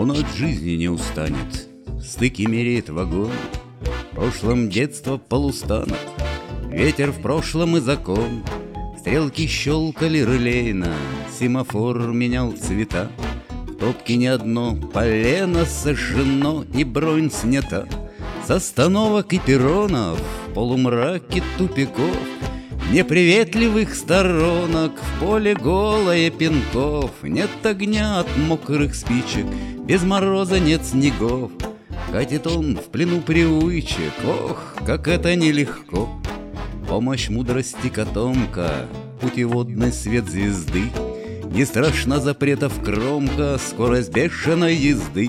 Он от жизни не устанет, стыки меряет вагон. В прошлом детство полустанок, ветер в прошлом и закон. Стрелки щелкали релейно, семафор менял цвета. В топке не одно полено сожжено и бронь снята. С остановок и перронов, в полумраке тупиков, неприветливых сторонок, в поле голое пинков. Нет огня от мокрых спичек, без мороза нет снегов. Катит он в плену привычек, ох, как это нелегко. Помощь мудрости котомка, путеводный свет звезды. Не страшна запретов кромка, скорость бешеной езды.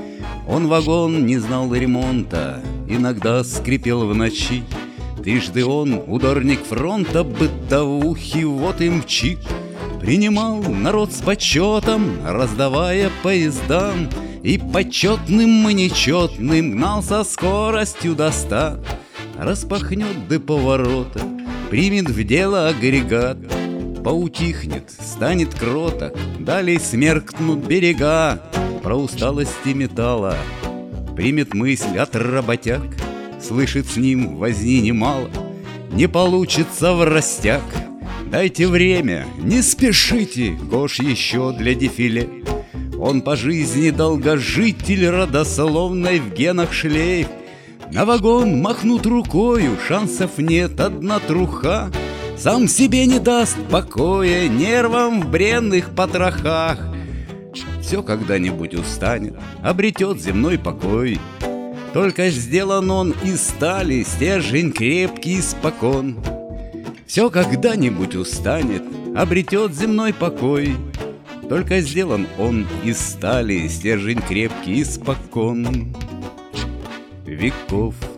Он вагон не знал ремонта, иногда скрипел в ночи. Трижды он, ударник фронта, бытовухи, вот и мчит. Принимал народ с почетом, раздавая поездам, и почетным и нечетным гнал со скоростью до 100. Распахнет до поворота, примет в дело агрегат, поутихнет, станет кроток, далее смеркнут берега. Про усталости металла примет мысль от работяг, слышит с ним возни немало, не получится в растяг. Дайте время, не спешите, кош еще для дефиле. Он по жизни долгожитель, родословной в генах шлейф. На вагон махнут рукою, шансов нет, одна труха. Сам себе не даст покоя, нервам в бренных потрохах. Все когда-нибудь устанет, обретет земной покой. Только сделан он из стали, стержень крепкий испокон. Все когда-нибудь устанет, обретет земной покой. Только сделан он из стали, стержень крепкий испокон веков.